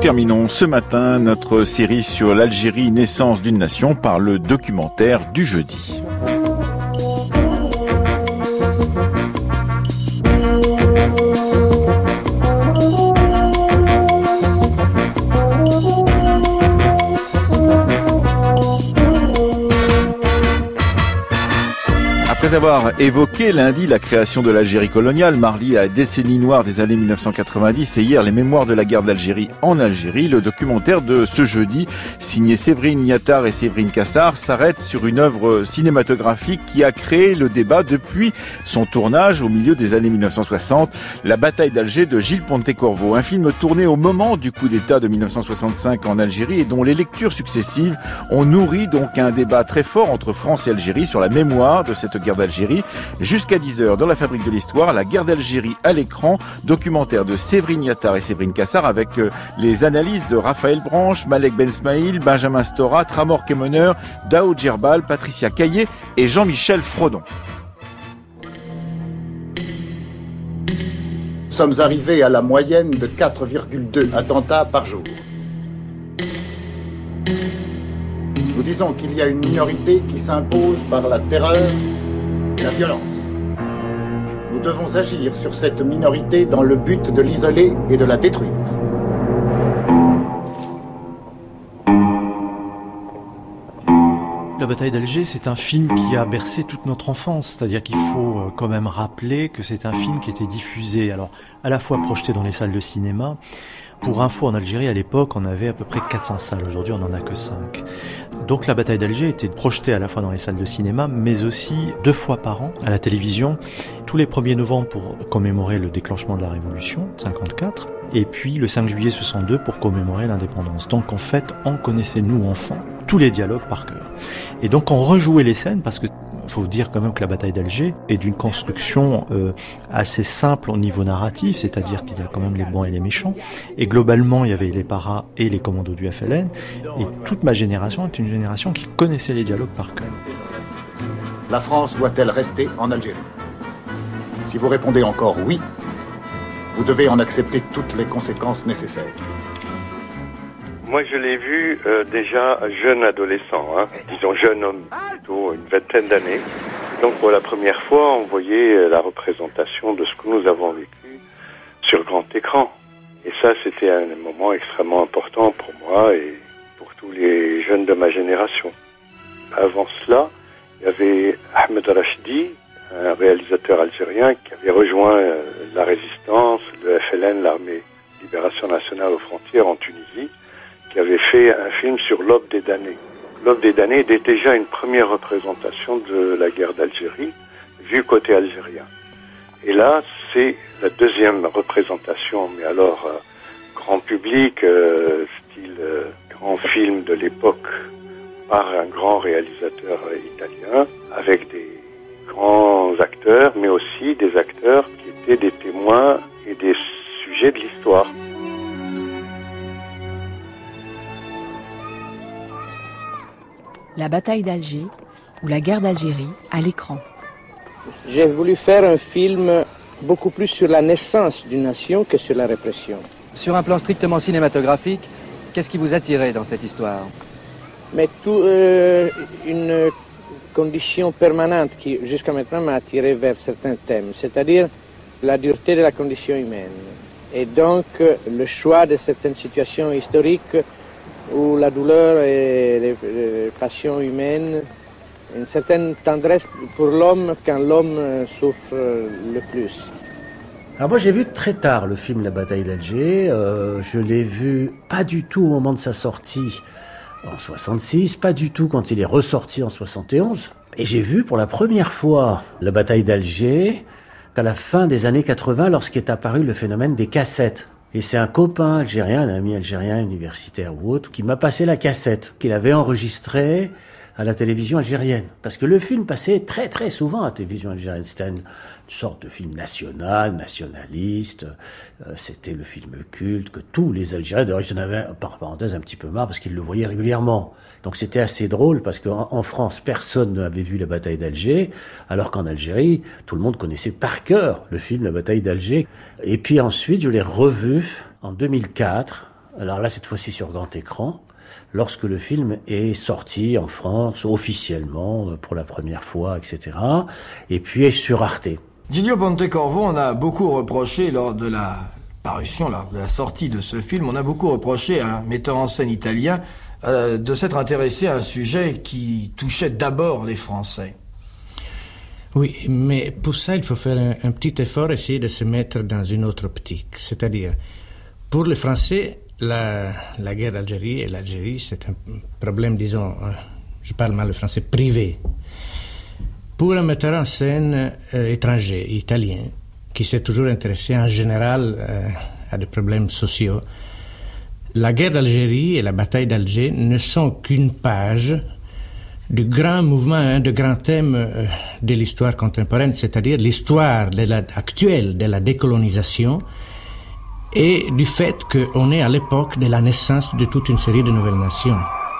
terminons ce matin notre série sur l'Algérie, naissance d'une nation, par le documentaire du jeudi. Après avoir évoqué lundi la création de l'Algérie coloniale, mardi la décennie noire des années 1990 et hier les mémoires de la guerre d'Algérie en Algérie, le documentaire de ce jeudi, signé Séverine Niattard et Séverine Cassard, s'arrête sur une œuvre cinématographique qui a créé le débat depuis son tournage au milieu des années 1960, La bataille d'Alger de Gilles Pontecorvo, un film tourné au moment du coup d'État de 1965 en Algérie et dont les lectures successives ont nourri donc un débat très fort entre France et Algérie sur la mémoire de cette guerre d'Algérie. Jusqu'à 10h dans la Fabrique de l'Histoire, la guerre d'Algérie à l'écran, documentaire de Séverine Niattard et Séverine Cassard avec les analyses de Raphaël Branche, Malek Ben Smaïl, Benjamin Stora, Tramor Kemoner, Dao Djerbal, Patricia Caillé et Jean-Michel Frodon. Nous sommes arrivés à la moyenne de 4,2 attentats par jour. Nous disons qu'il y a une minorité qui s'impose par la terreur et la violence. Nous devons agir sur cette minorité dans le but de l'isoler et de la détruire. La bataille d'Alger, c'est un film qui a bercé toute notre enfance, c'est-à-dire qu'il faut quand même rappeler que c'est un film qui était diffusé, alors à la fois projeté dans les salles de cinéma. Pour info, en Algérie, à l'époque, on avait à peu près 400 salles. Aujourd'hui, on n'en a que 5. Donc la bataille d'Alger était projetée à la fois dans les salles de cinéma, mais aussi 2 fois par an à la télévision, tous les 1er novembre pour commémorer le déclenchement de la Révolution, 54, et puis le 5 juillet 62 pour commémorer l'indépendance. Donc en fait, on connaissait, nous, enfants, tous les dialogues par cœur. Et donc on rejouait les scènes parce que faut dire quand même que la bataille d'Alger est d'une construction assez simple au niveau narratif, c'est-à-dire qu'il y a quand même les bons et les méchants. Et globalement, il y avait les paras et les commandos du FLN. Et toute ma génération est une génération qui connaissait les dialogues par cœur. La France doit-elle rester en Algérie? Si vous répondez encore oui, vous devez en accepter toutes les conséquences nécessaires. Moi, je l'ai vu déjà jeune adolescent, disons jeune homme, plutôt une vingtaine d'années. Donc pour la première fois, on voyait la représentation de ce que nous avons vécu sur grand écran. Et ça, c'était un moment extrêmement important pour moi et pour tous les jeunes de ma génération. Avant cela, il y avait Ahmed Rachdi, un réalisateur algérien qui avait rejoint la résistance, le FLN, l'armée Libération Nationale aux frontières en Tunisie, qui avait fait un film sur l'Aube des damnés. L'Aube des damnés était déjà une première représentation de la guerre d'Algérie, vue côté algérien. Et là, c'est la deuxième représentation, mais alors grand public, style grand film de l'époque, par un grand réalisateur italien, avec des grands acteurs, mais aussi des acteurs qui étaient des témoins et des sujets de l'histoire. La bataille d'Alger ou la guerre d'Algérie à l'écran. J'ai voulu faire un film beaucoup plus sur la naissance d'une nation que sur la répression. Sur un plan strictement cinématographique, qu'est-ce qui vous attirait dans cette histoire? Mais une condition permanente qui jusqu'à maintenant m'a attiré vers certains thèmes, c'est-à-dire la dureté de la condition humaine. Et donc le choix de certaines situations historiques où la douleur et les passions humaines, une certaine tendresse pour l'homme quand l'homme souffre le plus. Alors moi j'ai vu très tard le film La bataille d'Alger, je l'ai vu pas du tout au moment de sa sortie en 66, pas du tout quand il est ressorti en 71, et j'ai vu pour la première fois La bataille d'Alger qu'à la fin des années 80 lorsqu'est apparu le phénomène des cassettes. Et c'est un copain algérien, un ami algérien, universitaire ou autre, qui m'a passé la cassette, qu'il avait enregistrée à la télévision algérienne. Parce que le film passait très très souvent à la télévision algérienne. C'était une sorte de film national, nationaliste. C'était le film culte que tous les Algériens, d'ailleurs ils en avaient par parenthèse un petit peu marre parce qu'ils le voyaient régulièrement. Donc c'était assez drôle parce qu'en France, personne n'avait vu la bataille d'Alger, alors qu'en Algérie, tout le monde connaissait par cœur le film La bataille d'Alger. Et puis ensuite, je l'ai revu en 2004 Alors là, cette fois-ci sur grand écran, lorsque le film est sorti en France, officiellement, pour la première fois, etc. Et puis sur Arte. Giglio Pontecorvo, on a beaucoup reproché lors de la parution, lors de la sortie de ce film, on a beaucoup reproché à un metteur en scène italien de s'être intéressé à un sujet qui touchait d'abord les Français. Oui, mais pour ça, il faut faire un petit effort, essayer de se mettre dans une autre optique. C'est-à-dire, pour les Français, la guerre d'Algérie et l'Algérie, c'est un problème, disons, je parle mal le français, privé. Pour un metteur en scène étranger, italien, qui s'est toujours intéressé en général à des problèmes sociaux, la guerre d'Algérie et la bataille d'Alger ne sont qu'une page du grand mouvement, de grand thème de l'histoire contemporaine, c'est-à-dire l'histoire actuelle de la décolonisation et du fait qu'on est à l'époque de la naissance de toute une série de nouvelles nations.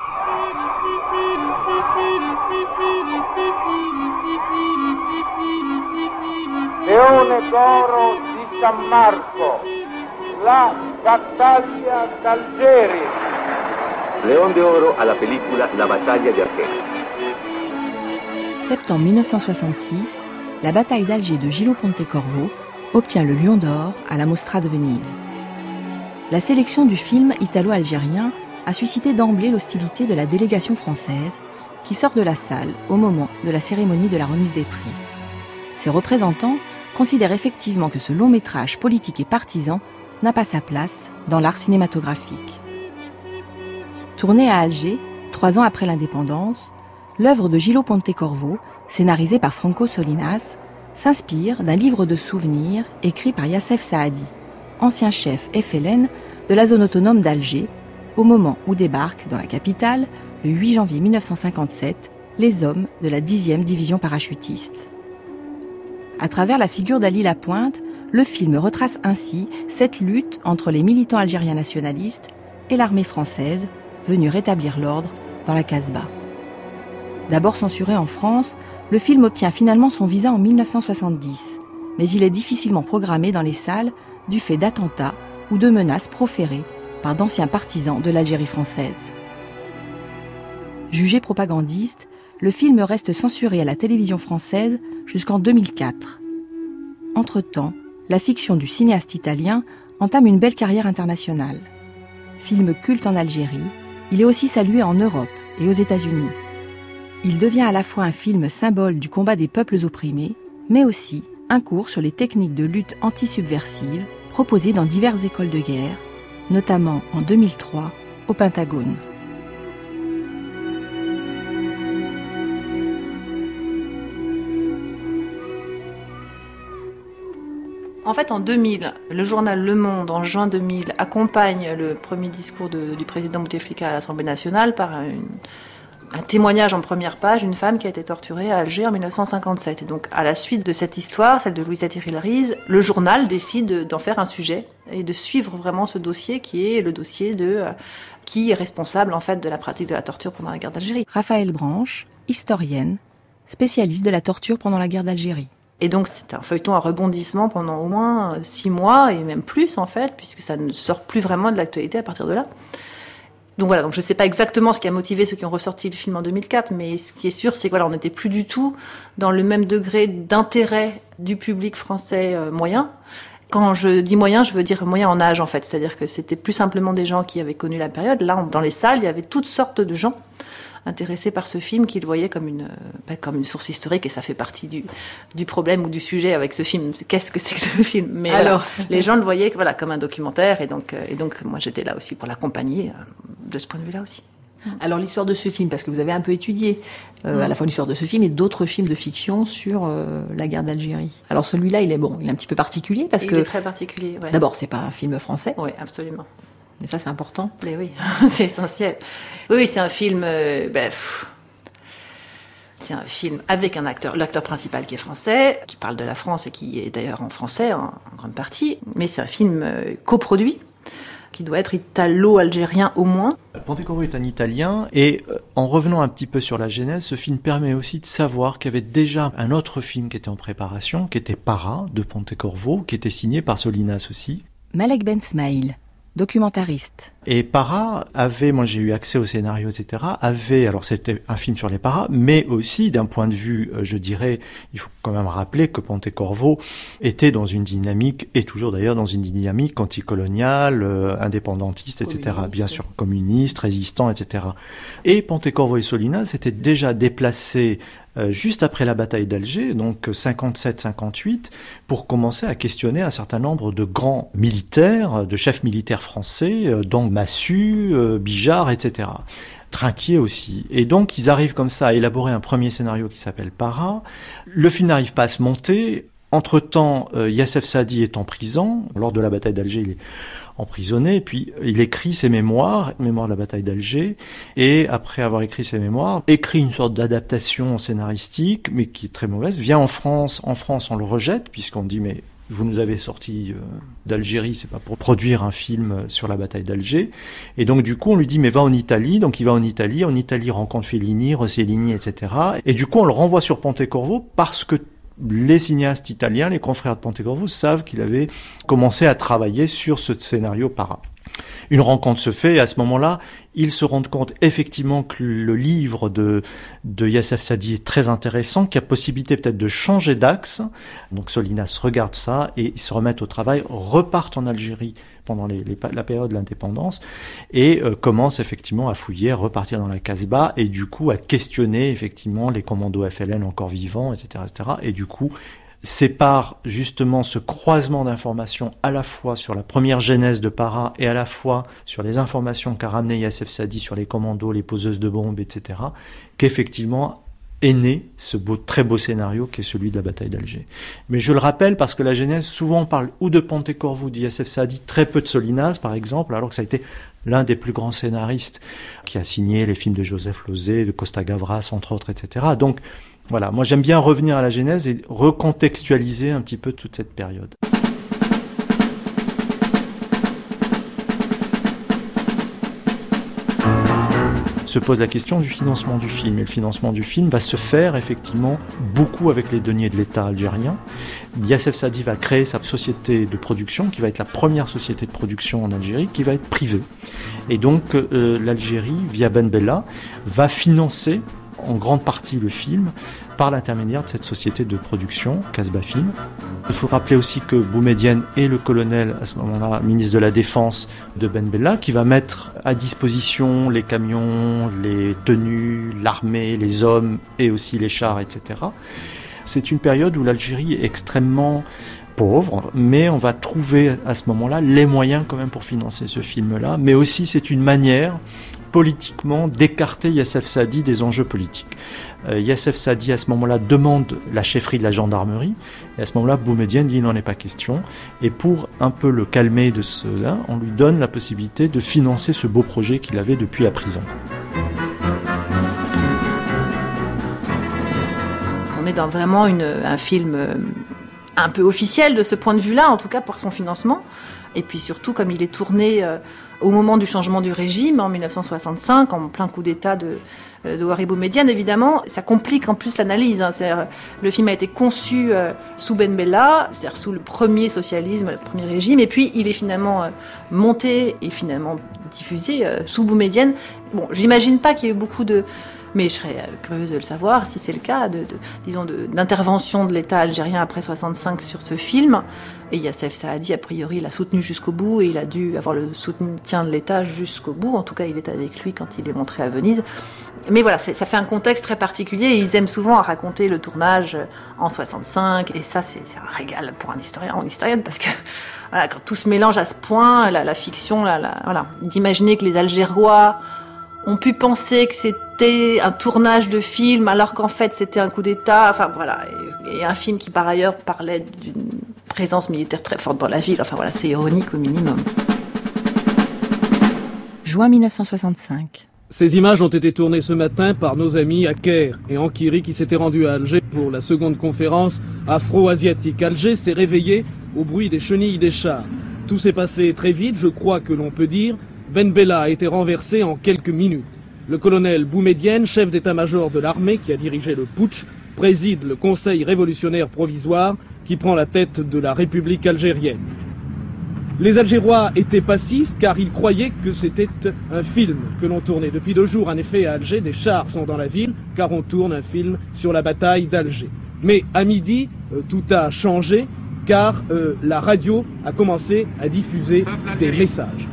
Leone d'oro di San Marco, la battaglia d'Algeri. Leone d'oro alla pellicola La battaglia di Algeri. Septembre 1966, la bataille d'Alger de Giglio Pontecorvo obtient le Lion d'or à la Mostra de Venise. La sélection du film italo-algérien a suscité d'emblée l'hostilité de la délégation française qui sort de la salle au moment de la cérémonie de la remise des prix. Ses représentants considèrent effectivement que ce long métrage politique et partisan n'a pas sa place dans l'art cinématographique. Tourné à Alger, 3 ans après l'indépendance, l'œuvre de Giglio Pontecorvo, scénarisée par Franco Solinas, s'inspire d'un livre de souvenirs écrit par Yassef Saadi, ancien chef FLN de la zone autonome d'Alger, au moment où débarquent dans la capitale, le 8 janvier 1957, les hommes de la 10e division parachutiste. À travers la figure d'Ali Lapointe, le film retrace ainsi cette lutte entre les militants algériens nationalistes et l'armée française venue rétablir l'ordre dans la Casbah. D'abord censuré en France, le film obtient finalement son visa en 1970, mais il est difficilement programmé dans les salles du fait d'attentats ou de menaces proférées par d'anciens partisans de l'Algérie française. Jugé propagandiste, le film reste censuré à la télévision française jusqu'en 2004. Entre-temps, la fiction du cinéaste italien entame une belle carrière internationale. Film culte en Algérie, il est aussi salué en Europe et aux États-Unis. Il devient à la fois un film symbole du combat des peuples opprimés, mais aussi un cours sur les techniques de lutte anti-subversive proposées dans diverses écoles de guerre, notamment en 2003 au Pentagone. En fait, en 2000, le journal Le Monde, en juin 2000, accompagne le premier discours du président Bouteflika à l'Assemblée nationale par un témoignage en première page d'une femme qui a été torturée à Alger en 1957. Et donc, à la suite de cette histoire, celle de Louisa Thierry-Larize, le journal décide d'en faire un sujet et de suivre vraiment ce dossier qui est le dossier de qui est responsable en fait de la pratique de la torture pendant la guerre d'Algérie. Raphaëlle Branche, historienne, spécialiste de la torture pendant la guerre d'Algérie. Et donc c'est un feuilleton à rebondissement pendant au moins 6 mois et même plus en fait, puisque ça ne sort plus vraiment de l'actualité à partir de là. Donc voilà, donc je ne sais pas exactement ce qui a motivé ceux qui ont ressorti le film en 2004, mais ce qui est sûr, c'est que voilà, on n'était plus du tout dans le même degré d'intérêt du public français moyen. Quand je dis moyen, je veux dire moyen en âge en fait, c'est-à-dire que c'était plus simplement des gens qui avaient connu la période. Là, dans les salles, il y avait toutes sortes de gens intéressés par ce film, qui le voyaient comme une source historique, et ça fait partie du problème ou du sujet avec ce film. Qu'est-ce que c'est que ce film ? Mais alors, les gens le voyaient voilà, comme un documentaire, et donc moi j'étais là aussi pour l'accompagner de ce point de vue-là aussi. Alors l'histoire de ce film, parce que vous avez un peu étudié à la fois l'histoire de ce film et d'autres films de fiction sur la guerre d'Algérie. Alors celui-là, il est un petit peu particulier parce que... Il est très particulier, ouais. D'abord, c'est pas un film français. Oui, absolument. Et ça, c'est important. Mais oui, c'est essentiel. Oui, c'est un film... c'est un film avec l'acteur principal qui est français, qui parle de la France et qui est d'ailleurs en français en grande partie. Mais c'est un film coproduit, qui doit être italo-algérien au moins. Pontecorvo est un Italien, et en revenant un petit peu sur la genèse, ce film permet aussi de savoir qu'il y avait déjà un autre film qui était en préparation, qui était Para, de Pontecorvo, qui était signé par Solinas aussi. Malek Ben Smaïl, documentariste. Et Para avait, moi j'ai eu accès au scénario, etc., alors c'était un film sur les paras, mais aussi d'un point de vue, je dirais, il faut quand même rappeler que Pontecorvo était dans une dynamique, et toujours d'ailleurs dans une dynamique anticoloniale, indépendantiste, etc., communiste, bien sûr, communiste, résistant, etc. Et Pontecorvo et Solinas s'étaient déjà déplacés juste après la bataille d'Alger, donc 57-58, pour commencer à questionner un certain nombre de grands militaires, de chefs militaires français, dont Massu, Bijard, etc. Trinquier aussi. Et donc, ils arrivent comme ça à élaborer un premier scénario qui s'appelle Para. Le film n'arrive pas à se monter. Entre-temps, Youssef Saadi est en prison. Lors de la bataille d'Alger, il est emprisonné. Et puis, il écrit ses mémoires de la bataille d'Alger. Et après avoir écrit ses mémoires, écrit une sorte d'adaptation scénaristique, mais qui est très mauvaise. Vient en France. En France, on le rejette, puisqu'on dit, mais vous nous avez sorti d'Algérie, c'est pas pour produire un film sur la bataille d'Alger. Et donc, du coup, on lui dit, mais va en Italie. Donc, il va en Italie. En Italie, rencontre Fellini, Rossellini, etc. Et du coup, on le renvoie sur Pontecorvo parce que les cinéastes italiens, les confrères de Pontecorvo, savent qu'il avait commencé à travailler sur ce scénario Para. Une rencontre se fait et à ce moment-là, ils se rendent compte effectivement que le livre de Youssef Saadi est très intéressant, qu'il y a possibilité peut-être de changer d'axe. Donc Solinas regarde ça et ils se remettent au travail, repartent en Algérie pendant la période de l'indépendance et commencent effectivement à fouiller, à repartir dans la Casbah et du coup à questionner effectivement les commandos FLN encore vivants, etc., etc. Et du coup, sépare justement ce croisement d'informations à la fois sur la première genèse de Para et à la fois sur les informations qu'a ramené Youssef Saadi sur les commandos, les poseuses de bombes, etc., qu'effectivement est né ce très beau scénario qui est celui de la bataille d'Alger. Mais je le rappelle parce que la genèse, souvent on parle ou de Pontecorvo ou de Youssef Saadi, très peu de Solinas par exemple, alors que ça a été l'un des plus grands scénaristes qui a signé les films de Joseph Losey, de Costa Gavras, entre autres, etc. Donc voilà, moi j'aime bien revenir à la genèse et recontextualiser un petit peu toute cette période. Se pose la question du financement du film. Et le financement du film va se faire effectivement beaucoup avec les deniers de l'État algérien. Youssef Saadi va créer sa société de production, qui va être la première société de production en Algérie, qui va être privée. Et donc l'Algérie, via Ben Bella, va financer en grande partie le film par l'intermédiaire de cette société de production, Casbah Film. Il faut rappeler aussi que Boumedienne est le colonel, à ce moment-là, ministre de la Défense de Ben Bella, qui va mettre à disposition les camions, les tenues, l'armée, les hommes et aussi les chars, etc. C'est une période où l'Algérie est extrêmement pauvre, mais on va trouver à ce moment-là les moyens quand même pour financer ce film-là, mais aussi c'est une manière politiquement d'écarter Youssef Saadi des enjeux politiques. Youssef Saadi à ce moment-là demande la chefferie de la gendarmerie et à ce moment-là Boumedienne dit il n'en est pas question et pour un peu le calmer de cela, on lui donne la possibilité de financer ce beau projet qu'il avait depuis la prison. On est dans vraiment un film un peu officiel de ce point de vue-là, en tout cas pour son financement. Et puis surtout, comme il est tourné au moment du changement du régime, en 1965, en plein coup d'État de Houari Boumedienne, évidemment, ça complique en plus l'analyse. C'est-à-dire, le film a été conçu sous Ben Bella, c'est-à-dire sous le premier socialisme, le premier régime, et puis il est finalement monté et finalement diffusé sous Boumedienne. Bon, j'imagine pas qu'il y ait eu beaucoup de... Mais je serais curieuse de le savoir, si c'est le cas, d'intervention de l'État algérien après 65 sur ce film. Et Youssef Saadi, a priori, l'a soutenu jusqu'au bout et il a dû avoir le soutien de l'État jusqu'au bout. En tout cas, il est avec lui quand il est montré à Venise. Mais voilà, ça fait un contexte très particulier et ils aiment souvent à raconter le tournage en 65. Et ça, c'est un régal pour un historien ou une historienne parce que voilà, quand tout se mélange à ce point, la fiction, voilà, d'imaginer que les Algérois ont pu penser que c'était un tournage de film alors qu'en fait c'était un coup d'État, enfin voilà, et un film qui par ailleurs parlait d'une présence militaire très forte dans la ville, enfin voilà, c'est ironique au minimum. Juin 1965. Ces images ont été tournées ce matin par nos amis à Caire et Ankiri qui s'étaient rendus à Alger pour la seconde conférence afro-asiatique. Alger s'est réveillé au bruit des chenilles des chars. Tout s'est passé très vite, je crois que l'on peut dire. Ben Bella a été renversé en quelques minutes. Le colonel Boumedienne, chef d'état-major de l'armée qui a dirigé le putsch, préside le Conseil révolutionnaire provisoire qui prend la tête de la République algérienne. Les Algérois étaient passifs car ils croyaient que c'était un film que l'on tournait. Depuis 2 jours, en effet, à Alger, des chars sont dans la ville car on tourne un film sur la bataille d'Alger. Mais à midi, tout a changé car la radio a commencé à diffuser des messages.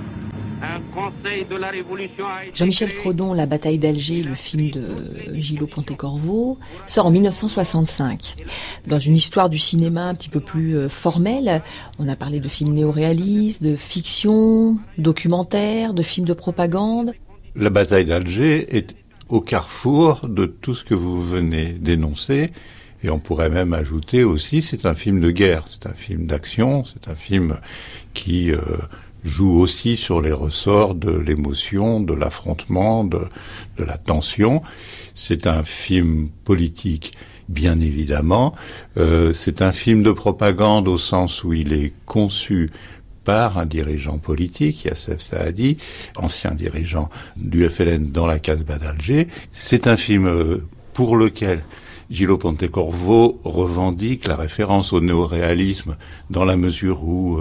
Jean-Michel Frodon, La bataille d'Alger, le film de Gillo Pontecorvo, sort en 1965. Dans une histoire du cinéma un petit peu plus formelle, on a parlé de films néoréalistes, de fiction, documentaires, de films de propagande. La bataille d'Alger est au carrefour de tout ce que vous venez d'énoncer. Et on pourrait même ajouter aussi, c'est un film de guerre, c'est un film d'action, c'est un film qui joue aussi sur les ressorts de l'émotion, de l'affrontement, de la tension. C'est un film politique, bien évidemment. C'est un film de propagande au sens où il est conçu par un dirigeant politique, Yassef Saadi, ancien dirigeant du FLN dans la Casbah d'Alger. C'est un film pour lequel Gillo Pontecorvo revendique la référence au néoréalisme dans la mesure où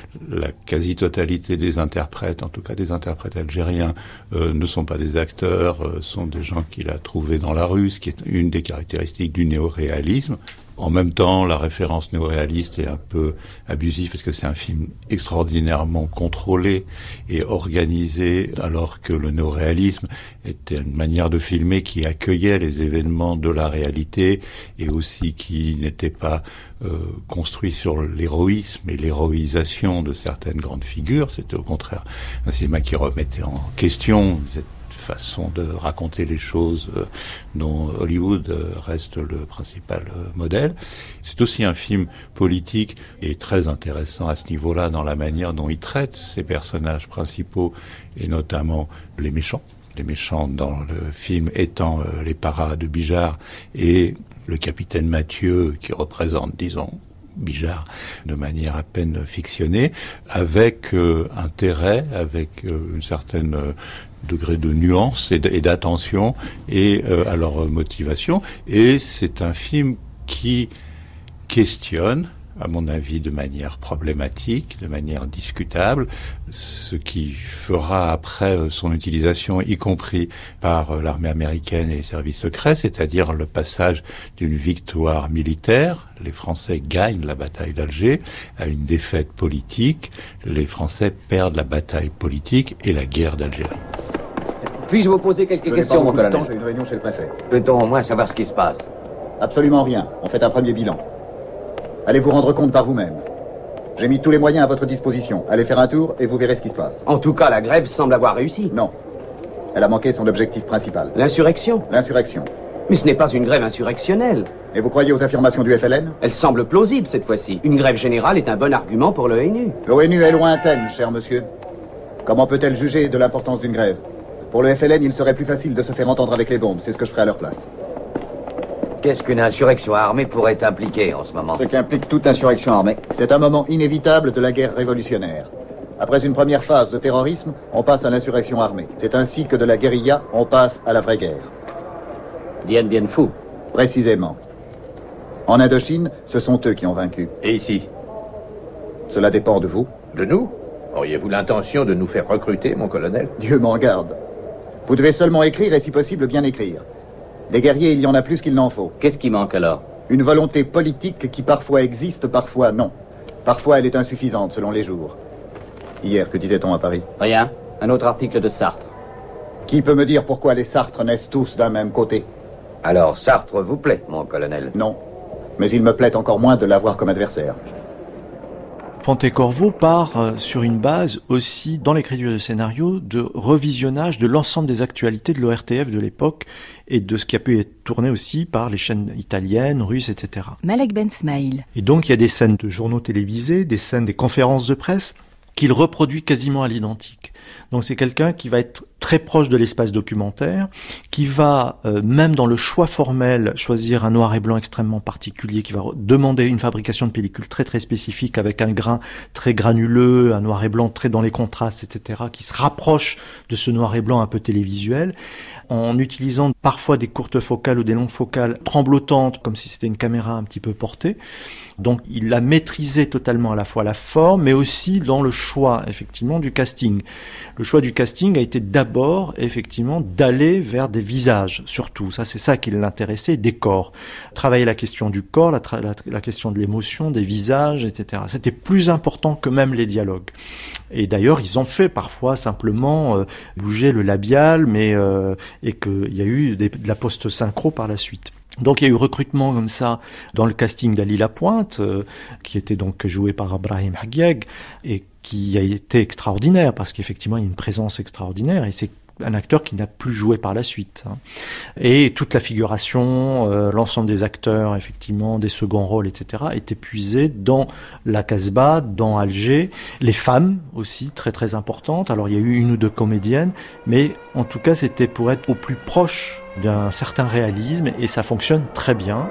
la quasi-totalité des interprètes, en tout cas des interprètes algériens, ne sont pas des acteurs, sont des gens qu'il a trouvés dans la rue, ce qui est une des caractéristiques du néoréalisme. En même temps, la référence néoréaliste est un peu abusive parce que c'est un film extraordinairement contrôlé et organisé, alors que le néoréalisme était une manière de filmer qui accueillait les événements de la réalité et aussi qui n'était pas construit sur l'héroïsme et l'héroïsation de certaines grandes figures. C'était au contraire un cinéma qui remettait en question cette façon de raconter les choses dont Hollywood reste le principal modèle. C'est aussi un film politique et très intéressant à ce niveau-là dans la manière dont il traite ses personnages principaux et notamment les méchants. Les méchants dans le film étant les paras de Bijard et le capitaine Mathieu qui représente, disons, Bijard de manière à peine fictionnée, avec intérêt, avec une certaine degré de nuance et d'attention et à leur motivation. Et c'est un film qui questionne, à mon avis, de manière problématique, de manière discutable, ce qui fera après son utilisation, y compris par l'armée américaine et les services secrets, c'est-à-dire le passage d'une victoire militaire, les Français gagnent la bataille d'Alger, à une défaite politique, les Français perdent la bataille politique et la guerre d'Algérie. Puis-je vous poser quelques questions, mon colonel ? J'ai une réunion chez le préfet. Peut-on au moins savoir ce qui se passe ? Absolument rien. On fait un premier bilan. Allez vous rendre compte par vous-même. J'ai mis tous les moyens à votre disposition. Allez faire un tour et vous verrez ce qui se passe. En tout cas, la grève semble avoir réussi. Non. Elle a manqué son objectif principal. L'insurrection ? L'insurrection. Mais ce n'est pas une grève insurrectionnelle. Et vous croyez aux affirmations du FLN ? Elle semble plausible cette fois-ci. Une grève générale est un bon argument pour l'ONU. L'ONU est lointaine, cher monsieur. Comment peut-elle juger de l'importance d'une grève ? Pour le FLN, il serait plus facile de se faire entendre avec les bombes. C'est ce que je ferai à leur place. Qu'est-ce qu'une insurrection armée pourrait impliquer en ce moment ? Ce qu'implique toute insurrection armée. C'est un moment inévitable de la guerre révolutionnaire. Après une première phase de terrorisme, on passe à l'insurrection armée. C'est ainsi que de la guérilla, on passe à la vraie guerre. Dien Bien Phu. Précisément. En Indochine, ce sont eux qui ont vaincu. Et ici ? Cela dépend de vous. De nous ? Auriez-vous l'intention de nous faire recruter, mon colonel ? Dieu m'en garde. Vous devez seulement écrire et si possible bien écrire. Des guerriers, il y en a plus qu'il n'en faut. Qu'est-ce qui manque alors ? Une volonté politique qui parfois existe, parfois non. Parfois elle est insuffisante selon les jours. Hier, que disait-on à Paris ? Rien. Un autre article de Sartre. Qui peut me dire pourquoi les Sartres naissent tous d'un même côté ? Alors Sartre vous plaît, mon colonel ? Non. Mais il me plaît encore moins de l'avoir comme adversaire. Pontecorvo part sur une base aussi, dans l'écriture de scénario, de revisionnage de l'ensemble des actualités de l'ORTF de l'époque et de ce qui a pu être tourné aussi par les chaînes italiennes, russes, etc. Malek Ben Smail. Et donc il y a des scènes de journaux télévisés, des conférences de presse qu'il reproduit quasiment à l'identique. Donc c'est quelqu'un qui va être très proche de l'espace documentaire, qui va, même dans le choix formel, choisir un noir et blanc extrêmement particulier, qui va demander une fabrication de pellicule très très spécifique, avec un grain très granuleux, un noir et blanc très dans les contrastes, etc., qui se rapproche de ce noir et blanc un peu télévisuel, en utilisant parfois des courtes focales ou des longues focales tremblotantes, comme si c'était une caméra un petit peu portée. Donc il a maîtrisé totalement à la fois la forme, mais aussi dans le choix, effectivement, du casting. Le choix du casting a été d'abord, effectivement, d'aller vers des visages, surtout. Ça, c'est ça qui l'intéressait, des corps. Travailler la question du corps, la question de l'émotion, des visages, etc. C'était plus important que même les dialogues. Et d'ailleurs, ils ont fait parfois simplement bouger le labial, mais et qu'il y a eu de la post-synchro par la suite. Donc il y a eu recrutement comme ça dans le casting d'Ali Lapointe, qui était donc joué par Brahim Haggiag, et qui a été extraordinaire, parce qu'effectivement il y a une présence extraordinaire, et c'est un acteur qui n'a plus joué par la suite. Et toute la figuration, l'ensemble des acteurs, effectivement, des seconds rôles, etc., est épuisé dans la Casbah, dans Alger. Les femmes aussi, très très importantes. Alors il y a eu une ou deux comédiennes, mais en tout cas c'était pour être au plus proche d'un certain réalisme, et ça fonctionne très bien.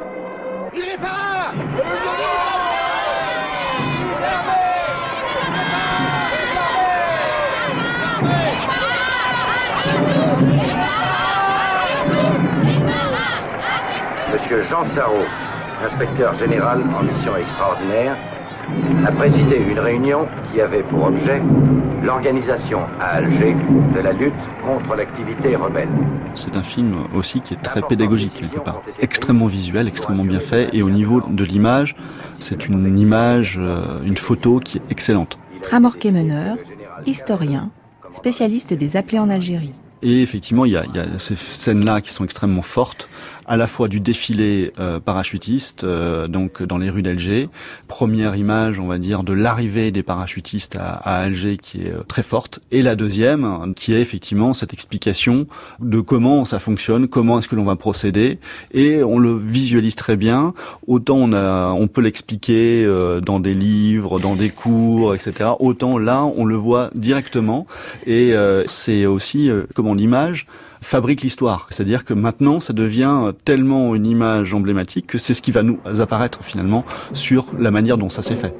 Monsieur Jean Sarraud, inspecteur général en mission extraordinaire, a présidé une réunion qui avait pour objet l'organisation à Alger de la lutte contre l'activité rebelle. C'est un film aussi qui est très pédagogique quelque part, extrêmement visuel, extrêmement bien fait, et au niveau de l'image, c'est une image, une photo qui est excellente. Tramorquet Meneur, historien, spécialiste des appelés en Algérie. Et effectivement, il y a ces scènes-là qui sont extrêmement fortes, à la fois du défilé parachutiste, donc dans les rues d'Alger. Première image, on va dire, de l'arrivée des parachutistes à Alger qui est très forte. Et la deuxième, qui est effectivement cette explication de comment ça fonctionne, comment est-ce que l'on va procéder. Et on le visualise très bien. Autant on peut l'expliquer dans des livres, dans des cours, etc. Autant là, on le voit directement. Et c'est aussi comment l'image fabrique l'histoire. C'est-à-dire que maintenant, ça devient tellement une image emblématique que c'est ce qui va nous apparaître finalement sur la manière dont ça s'est fait.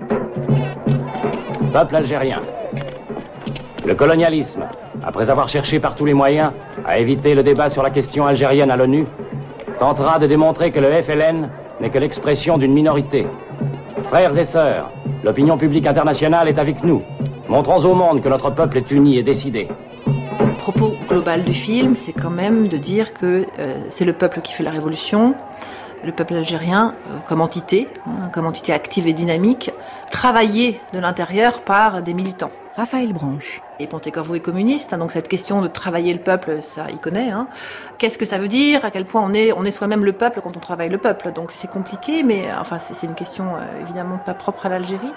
Peuple algérien, le colonialisme, après avoir cherché par tous les moyens à éviter le débat sur la question algérienne à l'ONU, tentera de démontrer que le FLN n'est que l'expression d'une minorité. Frères et sœurs, l'opinion publique internationale est avec nous. Montrons au monde que notre peuple est uni et décidé. Le propos global du film, c'est quand même de dire que c'est le peuple qui fait la révolution, le peuple algérien comme entité active et dynamique, travaillée de l'intérieur par des militants. Raphaël Branche. Et Pontecorvo est communiste, donc cette question de travailler le peuple, ça il connaît. Qu'est-ce que ça veut dire ? À quel point on est soi-même le peuple quand on travaille le peuple ? Donc c'est compliqué, mais enfin c'est une question évidemment pas propre à l'Algérie.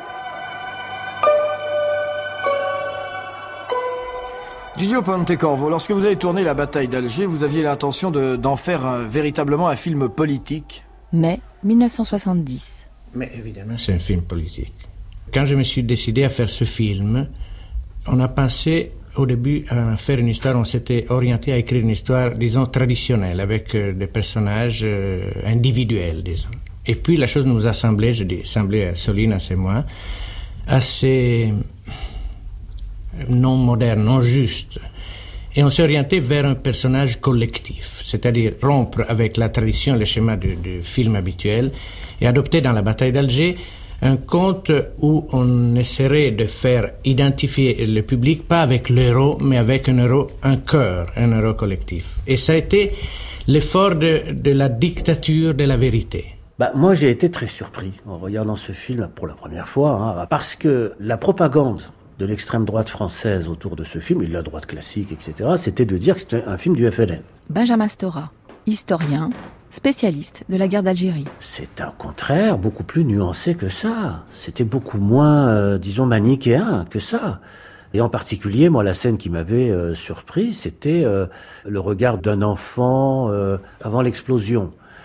Giulio Pontecorvo, lorsque vous avez tourné La bataille d'Alger, vous aviez l'intention d'en faire véritablement un film politique. Mai 1970. Mais évidemment, c'est un film politique. Quand je me suis décidé à faire ce film, on a pensé au début à faire une histoire, on s'était orienté à écrire une histoire, disons, traditionnelle, avec des personnages individuels, disons. Et puis la chose nous a semblé, semblé à Solinas et moi, assez non moderne, non juste. Et on s'est orienté vers un personnage collectif, c'est-à-dire rompre avec la tradition, le schéma du film habituel, et adopter dans La bataille d'Alger un conte où on essaierait de faire identifier le public, pas avec l'héros, mais avec un héros collectif. Et ça a été l'effort de la dictature de la vérité. Moi, j'ai été très surpris en regardant ce film pour la première fois, parce que la propagande de l'extrême droite française autour de ce film, et de la droite classique, etc., c'était de dire que c'était un film du FLN. Benjamin Stora, historien, spécialiste de la guerre d'Algérie. C'est au contraire beaucoup plus nuancé que ça. C'était beaucoup moins, disons, manichéen que ça. Et en particulier, moi, la scène qui m'avait surpris, c'était le regard d'un enfant avant l'explosion.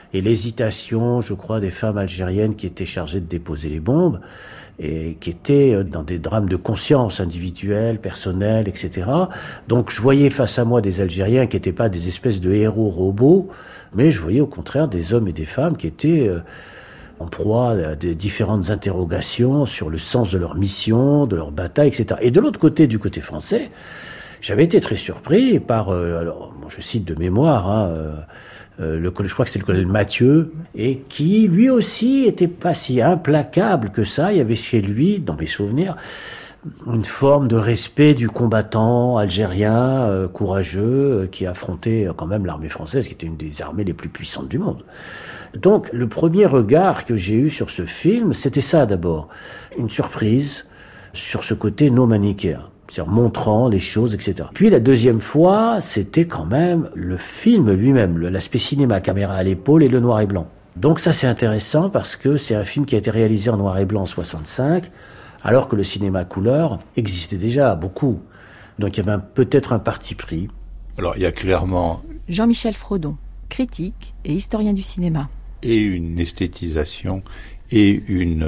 et l'hésitation, je crois, des femmes algériennes qui étaient chargées de déposer les bombes et qui étaient dans des drames de conscience individuelle, personnelle, etc. Donc je voyais face à moi des Algériens qui n'étaient pas des espèces de héros robots, mais je voyais au contraire des hommes et des femmes qui étaient en proie à des différentes interrogations sur le sens de leur mission, de leur bataille, etc. Et de l'autre côté, du côté français, j'avais été très surpris par, alors je cite de mémoire, je crois que c'était le colonel Mathieu, et qui lui aussi était pas si implacable que ça. Il y avait chez lui, dans mes souvenirs, une forme de respect du combattant algérien courageux qui affrontait quand même l'armée française, qui était une des armées les plus puissantes du monde. Donc le premier regard que j'ai eu sur ce film, c'était ça d'abord, une surprise sur ce côté non manichéen, c'est-à-dire montrant les choses, etc. Puis la deuxième fois, c'était quand même le film lui-même, l'aspect cinéma, caméra à l'épaule et le noir et blanc. Donc ça c'est intéressant parce que c'est un film qui a été réalisé en noir et blanc en 65, alors que le cinéma couleur existait déjà beaucoup. Donc il y avait peut-être un parti pris. Alors il y a clairement... Jean-Michel Frodon, critique et historien du cinéma. Et une esthétisation et une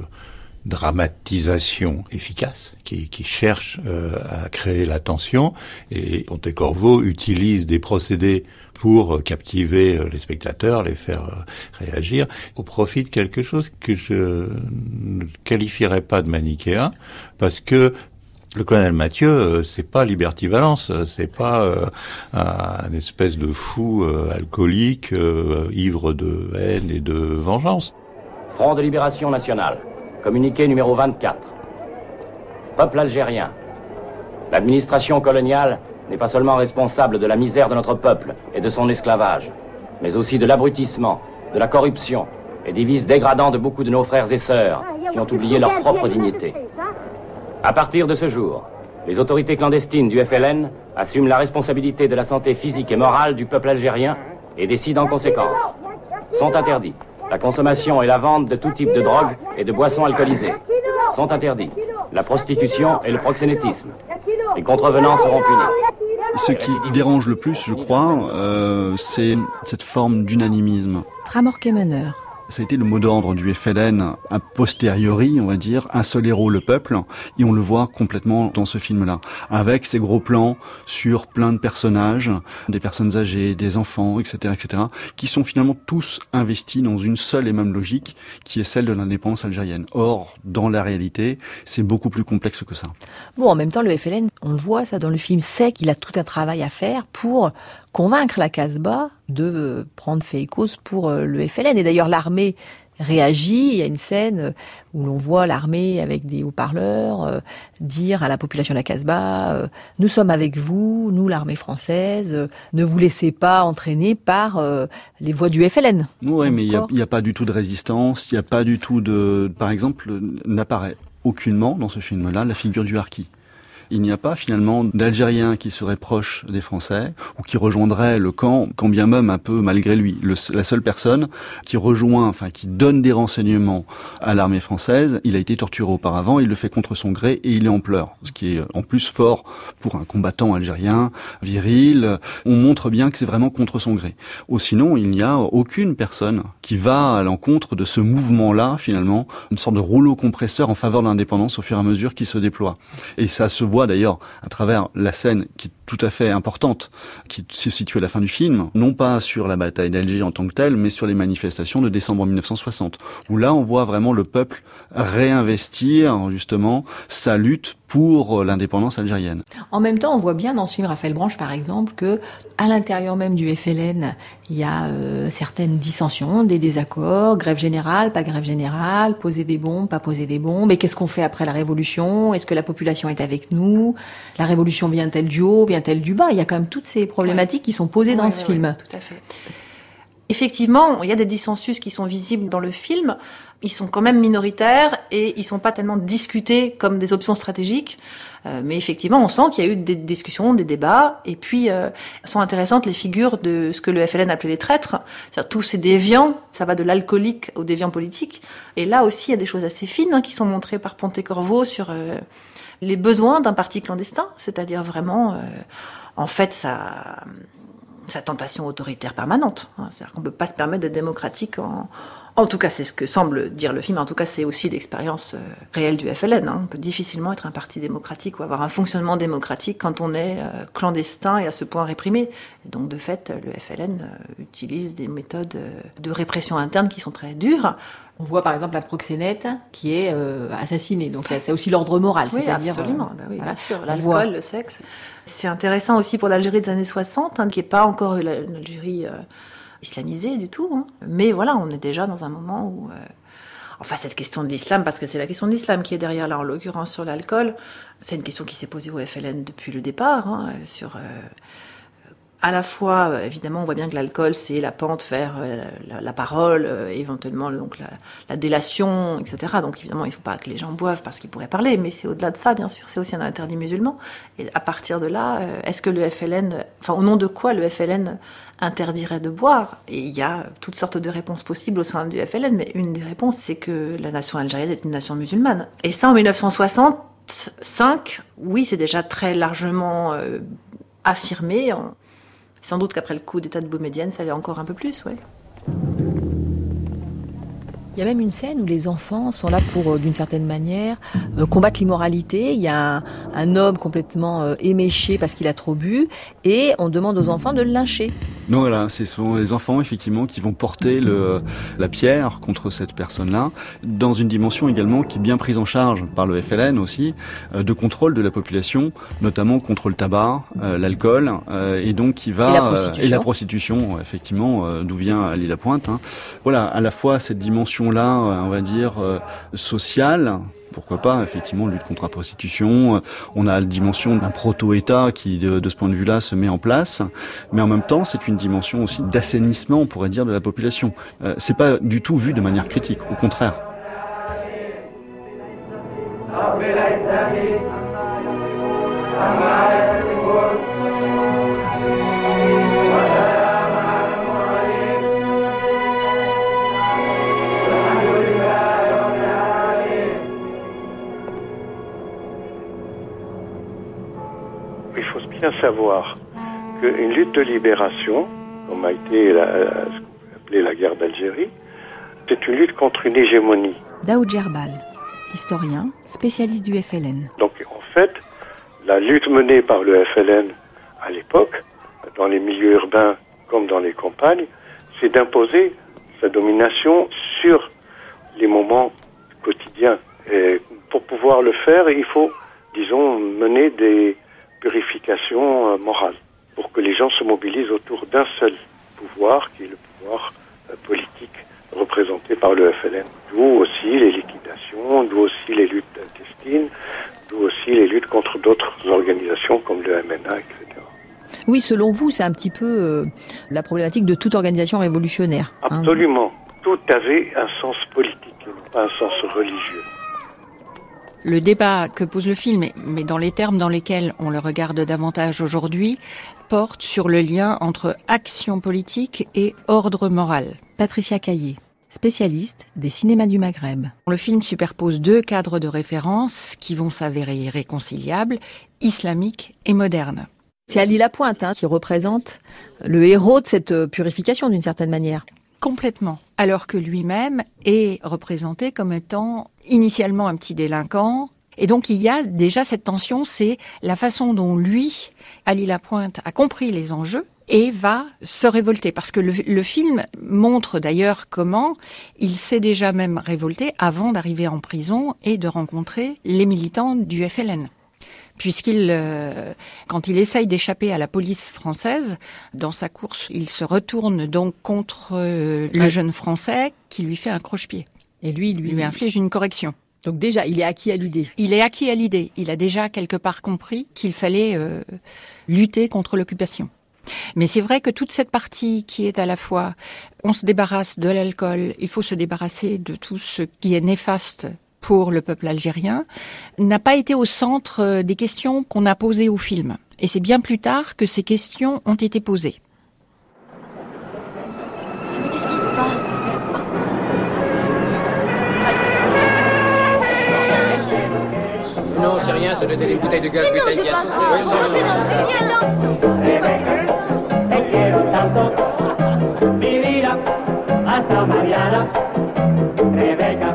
dramatisation efficace qui cherche à créer la tension. Et Pontecorvo utilise des procédés pour captiver les spectateurs, les faire réagir, au profit de quelque chose que je ne qualifierais pas de manichéen, parce que le colonel Mathieu, c'est pas Liberty Valence, c'est pas un espèce de fou alcoolique, ivre de haine et de vengeance. Front de libération nationale, communiqué numéro 24. Peuple algérien, l'administration coloniale n'est pas seulement responsable de la misère de notre peuple et de son esclavage, mais aussi de l'abrutissement, de la corruption et des vices dégradants de beaucoup de nos frères et sœurs qui ont oublié leur propre dignité. À partir de ce jour, les autorités clandestines du FLN assument la responsabilité de la santé physique et morale du peuple algérien et décident en conséquence. Sont interdits la consommation et la vente de tout type de drogue et de boissons alcoolisées. Sont interdits la prostitution et le proxénétisme. Les contrevenants seront punis. Ce qui dérange le plus, je crois, c'est cette forme d'unanimisme. Tramor-Kemener. Ça a été le mot d'ordre du FLN a posteriori, on va dire, un seul héros, le peuple, et on le voit complètement dans ce film-là, avec ces gros plans sur plein de personnages, des personnes âgées, des enfants, etc., qui sont finalement tous investis dans une seule et même logique, qui est celle de l'indépendance algérienne. Or, dans la réalité, c'est beaucoup plus complexe que ça. Bon, en même temps, le FLN, on le voit ça dans le film, sait qu'il a tout un travail à faire pour convaincre la Casbah de prendre fait et cause pour le FLN. Et d'ailleurs, l'armée réagit. Il y a une scène où l'on voit l'armée avec des haut-parleurs dire à la population de la Casbah nous sommes avec vous, nous l'armée française, ne vous laissez pas entraîner par les voix du FLN. Oui, mais il n'y a pas du tout de résistance, il n'y a pas du tout de... Par exemple, n'apparaît aucunement dans ce film-là la figure du harki. Il n'y a pas finalement d'Algériens qui seraient proches des Français ou qui rejoindraient le camp, quand bien même un peu malgré lui. La seule personne qui qui donne des renseignements à l'armée française, il a été torturé auparavant, il le fait contre son gré et il est en pleurs. Ce qui est en plus fort pour un combattant algérien, viril. On montre bien que c'est vraiment contre son gré. Ou sinon, il n'y a aucune personne qui va à l'encontre de ce mouvement-là, finalement, une sorte de rouleau compresseur en faveur de l'indépendance au fur et à mesure qu'il se déploie. Et ça se voit d'ailleurs à travers la scène qui est tout à fait importante, qui se situe à la fin du film, non pas sur la bataille d'Alger en tant que telle, mais sur les manifestations de décembre 1960, où là on voit vraiment le peuple réinvestir justement sa lutte pour l'indépendance algérienne. En même temps, on voit bien dans ce film Raphaël Branche, par exemple, que à l'intérieur même du FLN, il y a certaines dissensions, des désaccords, grève générale, pas grève générale, poser des bombes, pas poser des bombes, et qu'est-ce qu'on fait après la Révolution? Est-ce que la population est avec nous? La Révolution vient-elle du haut, vient-elle du bas? Il y a quand même toutes ces problématiques qui sont posées dans ce film. Tout à fait. Effectivement, il y a des dissensus qui sont visibles dans le film. Ils sont quand même minoritaires et ils sont pas tellement discutés comme des options stratégiques. Mais effectivement, on sent qu'il y a eu des discussions, des débats. Et puis, sont intéressantes les figures de ce que le FLN appelait les traîtres. C'est-à-dire tous ces déviants, ça va de l'alcoolique aux déviants politiques. Et là aussi, il y a des choses assez fines qui sont montrées par Pontecorvo sur les besoins d'un parti clandestin. C'est-à-dire vraiment, en fait, sa tentation autoritaire permanente. C'est-à-dire qu'on ne peut pas se permettre d'être démocratique en tout cas, c'est ce que semble dire le film. En tout cas, c'est aussi l'expérience réelle du FLN. On peut difficilement être un parti démocratique ou avoir un fonctionnement démocratique quand on est clandestin et à ce point réprimé. Et donc, de fait, le FLN utilise des méthodes de répression interne qui sont très dures. On voit par exemple un proxénète qui est assassiné. Donc, c'est aussi l'ordre moral. Oui, c'est-à-dire, absolument. Bien sûr. L'alcool, le sexe. C'est intéressant aussi pour l'Algérie des années 60, qui n'est pas encore une Algérie islamisée du tout. Mais voilà, on est déjà dans un moment où... cette question de l'islam, parce que c'est la question de l'islam qui est derrière là, en l'occurrence sur l'alcool, c'est une question qui s'est posée au FLN depuis le départ, sur... à la fois, évidemment, on voit bien que l'alcool, c'est la pente vers la parole, éventuellement donc la délation, etc. Donc évidemment, il ne faut pas que les gens boivent parce qu'ils pourraient parler, mais c'est au-delà de ça, bien sûr, c'est aussi un interdit musulman. Et à partir de là, est-ce que le FLN, au nom de quoi le FLN interdirait de boire? Et il y a toutes sortes de réponses possibles au sein du FLN, mais une des réponses, c'est que la nation algérienne est une nation musulmane. Et ça, en 1965, oui, c'est déjà très largement affirmé. Sans doute qu'après le coup d'État de Boumedienne, ça allait encore un peu plus, oui. Il y a même une scène où les enfants sont là pour, d'une certaine manière, combattre l'immoralité. Il y a un homme complètement éméché parce qu'il a trop bu, et on demande aux enfants de le lyncher. Donc voilà, ce sont les enfants effectivement qui vont porter la pierre contre cette personne-là, dans une dimension également qui est bien prise en charge par le FLN aussi, de contrôle de la population, notamment contre le tabac, l'alcool, et donc qui va et la prostitution effectivement, d'où vient Ali Lapointe. Voilà, à la fois cette dimension là, on va dire, sociale, pourquoi pas, effectivement, lutte contre la prostitution. On a la dimension d'un proto-État qui, de ce point de vue-là, se met en place. Mais en même temps, c'est une dimension aussi d'assainissement, on pourrait dire, de la population. C'est pas du tout vu de manière critique, au contraire. Bien savoir qu'une lutte de libération, comme a été ce qu'on peut appeler la guerre d'Algérie, c'est une lutte contre une hégémonie. Daoud Jerbal, historien, spécialiste du FLN. Donc en fait, la lutte menée par le FLN à l'époque, dans les milieux urbains comme dans les campagnes, c'est d'imposer sa domination sur les moments quotidiens. Et pour pouvoir le faire, il faut, disons, mener des purification morale, pour que les gens se mobilisent autour d'un seul pouvoir, qui est le pouvoir politique représenté par le FLN. D'où aussi les liquidations, d'où aussi les luttes intestines, d'où aussi les luttes contre d'autres organisations comme le MNA, etc. Oui, selon vous, c'est un petit peu la problématique de toute organisation révolutionnaire. Absolument. Tout avait un sens politique, et non pas un sens religieux. Le débat que pose le film, mais dans les termes dans lesquels on le regarde davantage aujourd'hui, porte sur le lien entre action politique et ordre moral. Patricia Caillé, spécialiste des cinémas du Maghreb. Le film superpose deux cadres de référence qui vont s'avérer irréconciliables, islamiques et modernes. C'est Ali Lapointe qui représente le héros de cette purification d'une certaine manière. Complètement. Alors que lui-même est représenté comme étant initialement un petit délinquant. Et donc il y a déjà cette tension, c'est la façon dont lui, Ali Lapointe, a compris les enjeux et va se révolter. Parce que le film montre d'ailleurs comment il s'est déjà même révolté avant d'arriver en prison et de rencontrer les militants du FLN. Puisqu'il, quand il essaye d'échapper à la police française, dans sa course, il se retourne donc contre le jeune Français qui lui fait un croche-pied. Et lui inflige une correction. Donc déjà, il est acquis à l'idée. Il est acquis à l'idée. Il a déjà quelque part compris qu'il fallait lutter contre l'occupation. Mais c'est vrai que toute cette partie qui est à la fois, on se débarrasse de l'alcool, il faut se débarrasser de tout ce qui est néfaste pour le peuple algérien, n'a pas été au centre des questions qu'on a posées au film. Et c'est bien plus tard que ces questions ont été posées. Mais qu'est-ce qui se passe? Non, c'est rien, ça doit être des bouteilles de gaz bétail qui a sauté. Mais non, c'est dans le alto, mi vida, hasta mañana, Rebeca.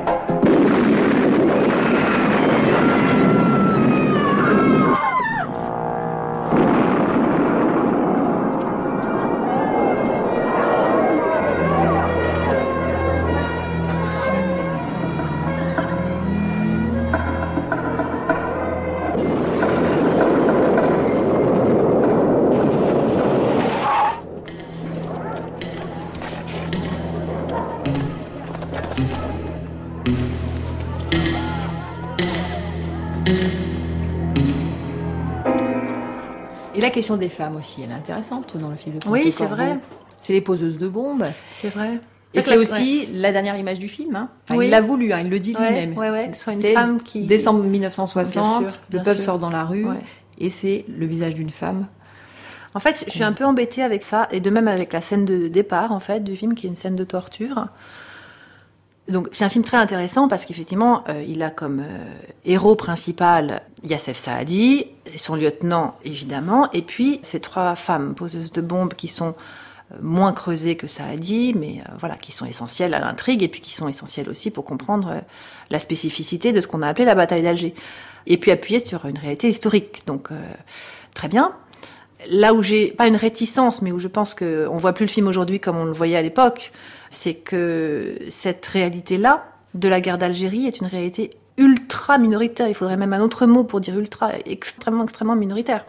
Et la question des femmes aussi, elle est intéressante dans le film de Oui, Ponte c'est Corvo. vrai. C'est les poseuses de bombes. C'est vrai. Et c'est aussi la dernière image du film. Hein. Enfin, Oui. Il l'a voulu, hein, il le dit lui-même. Ouais. Soit une C'est femme qui... décembre 1960, Bien sûr, le bien peuple sûr. sort dans la rue, Ouais. et c'est le visage d'une femme. En fait, je suis un peu embêtée avec ça, et de même avec la scène de départ, en fait, du film, qui est une scène de torture. Donc, c'est un film très intéressant parce qu'effectivement, il a comme héros principal Youssef Saadi, et son lieutenant, évidemment, et puis ces 3 femmes poseuses de bombes qui sont moins creusées que Saadi, mais voilà, qui sont essentielles à l'intrigue, et puis qui sont essentielles aussi pour comprendre la spécificité de ce qu'on a appelé la bataille d'Alger. Et puis appuyées sur une réalité historique. Donc, très bien. Là où j'ai, pas une réticence, mais où je pense qu'on voit plus le film aujourd'hui comme on le voyait à l'époque, c'est que cette réalité-là, de la guerre d'Algérie, est une réalité ultra minoritaire. Il faudrait même un autre mot pour dire ultra, extrêmement minoritaire.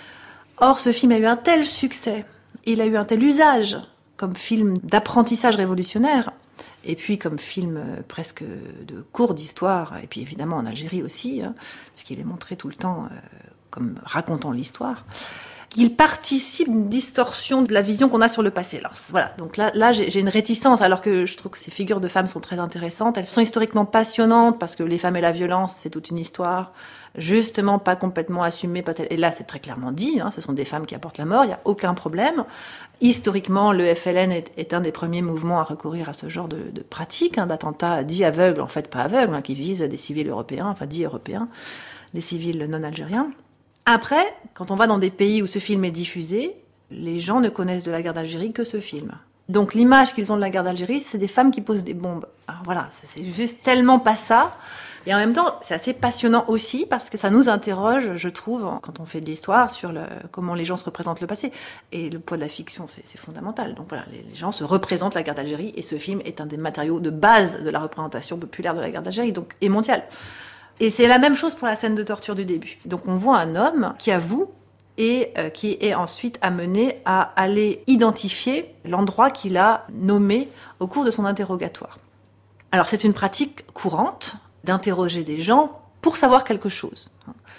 Or, ce film a eu un tel succès, il a eu un tel usage comme film d'apprentissage révolutionnaire, et puis comme film presque de cours d'histoire, et puis évidemment en Algérie aussi, hein, puisqu'il est montré tout le temps comme racontant l'histoire. Il participe d'une distorsion de la vision qu'on a sur le passé. Alors, voilà. Donc là, j'ai une réticence, alors que je trouve que ces figures de femmes sont très intéressantes. Elles sont historiquement passionnantes, parce que les femmes et la violence, c'est toute une histoire, justement pas complètement assumée. Et là, c'est très clairement dit, hein, ce sont des femmes qui apportent la mort, il n'y a aucun problème. Historiquement, le FLN est un des premiers mouvements à recourir à ce genre de pratique, hein, d'attentats dits aveugles, en fait pas aveugles, hein, qui visent des civils européens, enfin dits européens, des civils non algériens. Après, quand on va dans des pays où ce film est diffusé, les gens ne connaissent de la guerre d'Algérie que ce film. Donc l'image qu'ils ont de la guerre d'Algérie, c'est des femmes qui posent des bombes. Alors voilà, c'est juste tellement pas ça. Et en même temps, c'est assez passionnant aussi parce que ça nous interroge, je trouve, quand on fait de l'histoire, sur comment les gens se représentent le passé. Et le poids de la fiction, c'est fondamental. Donc voilà, les gens se représentent la guerre d'Algérie et ce film est un des matériaux de base de la représentation populaire de la guerre d'Algérie, donc et mondiale. Et c'est la même chose pour la scène de torture du début. Donc on voit un homme qui avoue et qui est ensuite amené à aller identifier l'endroit qu'il a nommé au cours de son interrogatoire. Alors c'est une pratique courante d'interroger des gens pour savoir quelque chose.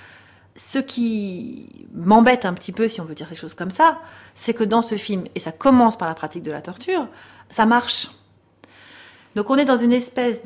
Ce qui m'embête un petit peu, si on veut dire ces choses comme ça, c'est que dans ce film, et ça commence par la pratique de la torture, ça marche. Donc on est dans une espèce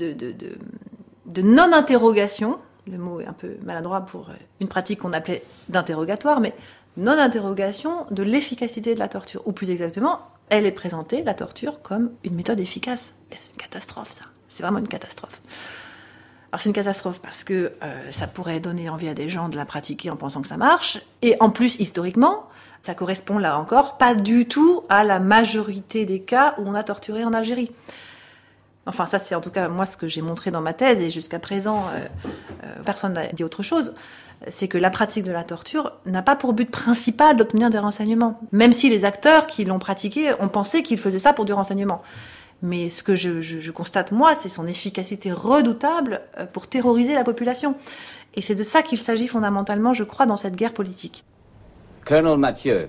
de non-interrogation, le mot est un peu maladroit pour une pratique qu'on appelait d'interrogatoire, mais non-interrogation de l'efficacité de la torture. Ou plus exactement, elle est présentée, la torture, comme une méthode efficace. Et c'est une catastrophe, ça. C'est vraiment une catastrophe. Alors c'est une catastrophe parce que ça pourrait donner envie à des gens de la pratiquer en pensant que ça marche. Et en plus, historiquement, ça correspond là encore pas du tout à la majorité des cas où on a torturé en Algérie. Enfin, ça, c'est en tout cas moi ce que j'ai montré dans ma thèse, et jusqu'à présent, personne n'a dit autre chose. C'est que la pratique de la torture n'a pas pour but principal d'obtenir des renseignements. Même si les acteurs qui l'ont pratiqué ont pensé qu'ils faisaient ça pour du renseignement. Mais ce que je constate, moi, c'est son efficacité redoutable pour terroriser la population. Et c'est de ça qu'il s'agit fondamentalement, je crois, dans cette guerre politique. Colonel Mathieu,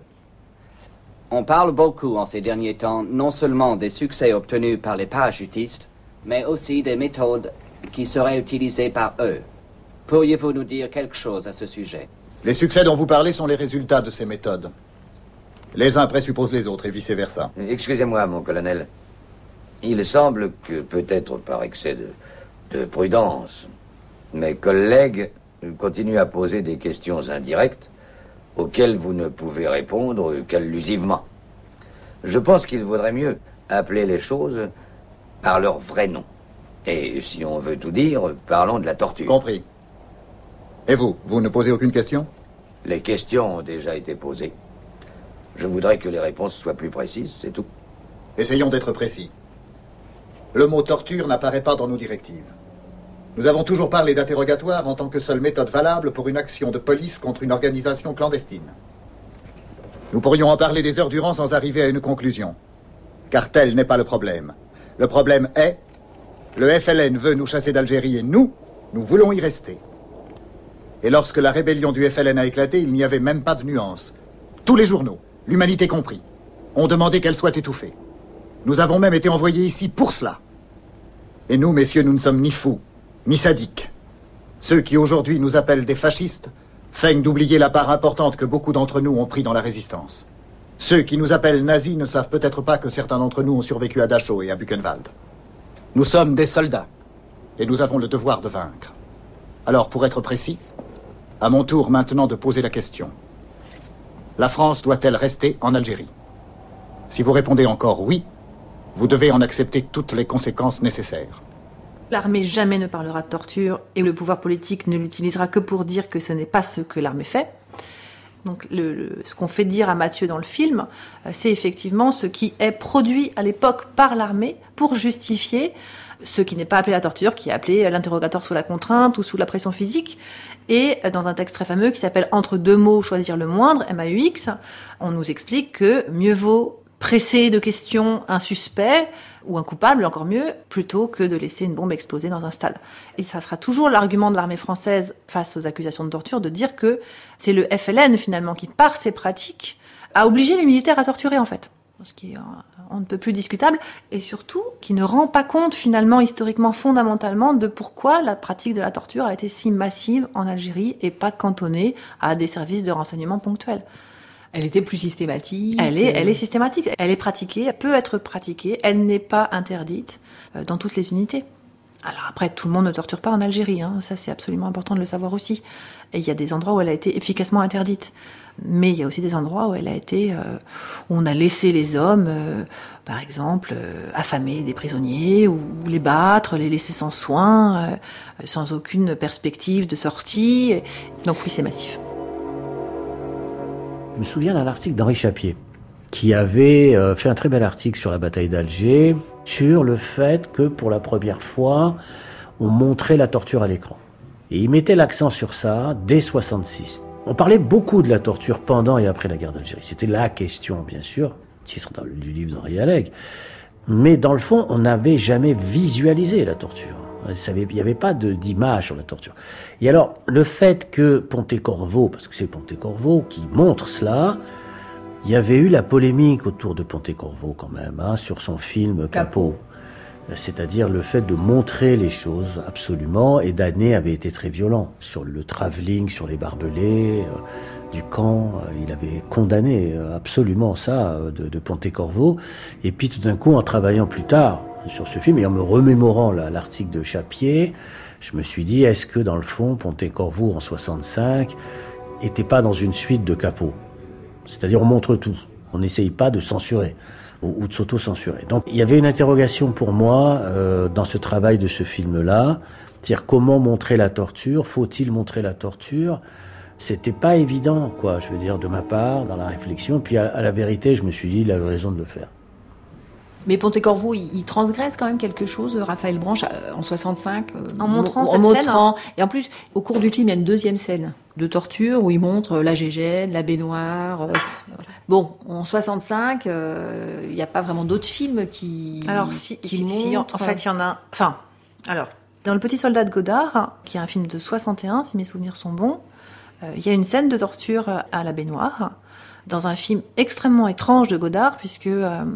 on parle beaucoup en ces derniers temps non seulement des succès obtenus par les parachutistes, mais aussi des méthodes qui seraient utilisées par eux. Pourriez-vous nous dire quelque chose à ce sujet? Les succès dont vous parlez sont les résultats de ces méthodes. Les uns présupposent les autres et vice-versa. Excusez-moi, mon colonel. Il semble que, peut-être par excès de prudence, mes collègues continuent à poser des questions indirectes auxquelles vous ne pouvez répondre qu'allusivement. Je pense qu'il vaudrait mieux appeler les choses par leur vrai nom. Et si on veut tout dire, parlons de la torture. Compris. Et vous ne posez aucune question? Les questions ont déjà été posées. Je voudrais que les réponses soient plus précises, c'est tout. Essayons d'être précis. Le mot torture n'apparaît pas dans nos directives. Nous avons toujours parlé d'interrogatoire en tant que seule méthode valable pour une action de police contre une organisation clandestine. Nous pourrions en parler des heures durant sans arriver à une conclusion. Car tel n'est pas le problème. Le problème est, le FLN veut nous chasser d'Algérie et nous voulons y rester. Et lorsque la rébellion du FLN a éclaté, il n'y avait même pas de nuance. Tous les journaux, l'humanité compris, ont demandé qu'elle soit étouffée. Nous avons même été envoyés ici pour cela. Et nous, messieurs, nous ne sommes ni fous, ni sadiques. Ceux qui aujourd'hui nous appellent des fascistes feignent d'oublier la part importante que beaucoup d'entre nous ont pris dans la résistance. Ceux qui nous appellent nazis ne savent peut-être pas que certains d'entre nous ont survécu à Dachau et à Buchenwald. Nous sommes des soldats, et nous avons le devoir de vaincre. Alors, pour être précis, à mon tour maintenant de poser la question. La France doit-elle rester en Algérie? Si vous répondez encore oui, vous devez en accepter toutes les conséquences nécessaires. L'armée jamais ne parlera de torture et le pouvoir politique ne l'utilisera que pour dire que ce n'est pas ce que l'armée fait. Donc ce qu'on fait dire à Mathieu dans le film, c'est effectivement ce qui est produit à l'époque par l'armée pour justifier ce qui n'est pas appelé la torture, qui est appelé l'interrogatoire sous la contrainte ou sous la pression physique. Et dans un texte très fameux qui s'appelle « Entre deux mots, choisir le moindre », MAUX, on nous explique que mieux vaut presser de questions un suspect ou un coupable, encore mieux, plutôt que de laisser une bombe exploser dans un stade. Et ça sera toujours l'argument de l'armée française face aux accusations de torture, de dire que c'est le FLN, finalement, qui, par ses pratiques, a obligé les militaires à torturer, en fait. Ce qui est on ne peut plus discutable, et surtout qui ne rend pas compte, finalement, historiquement, fondamentalement, de pourquoi la pratique de la torture a été si massive en Algérie et pas cantonnée à des services de renseignement ponctuels. Elle était plus systématique. Elle est systématique. Elle est pratiquée, elle peut être pratiquée. Elle n'est pas interdite dans toutes les unités. Alors après, tout le monde ne torture pas en Algérie. Hein. Ça, c'est absolument important de le savoir aussi. Et il y a des endroits où elle a été efficacement interdite. Mais il y a aussi des endroits où elle a été... où on a laissé les hommes, par exemple, affamer des prisonniers, ou les battre, les laisser sans soin, sans aucune perspective de sortie. Donc oui, c'est massif. Je me souviens d'un article d'Henri Chapier, qui avait fait un très bel article sur la bataille d'Alger, sur le fait que pour la première fois, on montrait la torture à l'écran. Et il mettait l'accent sur ça dès 1966. On parlait beaucoup de la torture pendant et après la guerre d'Algérie. C'était la question, bien sûr, titre du livre d'Henri Alleg. Mais dans le fond, on n'avait jamais visualisé la torture. Il n'y avait pas d'image sur la torture. Et alors, le fait que Pontecorvo, parce que c'est Pontecorvo qui montre cela, il y avait eu la polémique autour de Pontecorvo quand même, hein, sur son film Capot. C'est-à-dire le fait de montrer les choses absolument, et Danet avait été très violent sur le travelling, sur les barbelés du camp. Il avait condamné absolument ça de Pontecorvo. Et puis tout d'un coup, en travaillant plus tard sur ce film, et en me remémorant l'article de Chapier, je me suis dit, est-ce que dans le fond, Pontecorvo en 65 était pas dans une suite de Capot? C'est-à-dire on montre tout, on n'essaye pas de censurer ou de s'auto-censurer. Donc il y avait une interrogation pour moi dans ce travail de ce film-là, c'est-à-dire comment montrer la torture, faut-il montrer la torture? C'était pas évident, quoi, je veux dire, de ma part, dans la réflexion, puis à la vérité, je me suis dit, il avait raison de le faire. Mais Pontecorvo, il transgresse quand même quelque chose, Raphaël Branche, en 65, en montrant cette scène. Et en plus, au cours du film, il y a une deuxième scène de torture où il montre la gégène, la baignoire. Bon, en 65, il n'y a pas vraiment d'autres films qui montrent. En fait, il y en a. Enfin, alors, dans Le Petit Soldat de Godard, qui est un film de 61, si mes souvenirs sont bons, il y a une scène de torture à la baignoire, dans un film extrêmement étrange de Godard, puisque,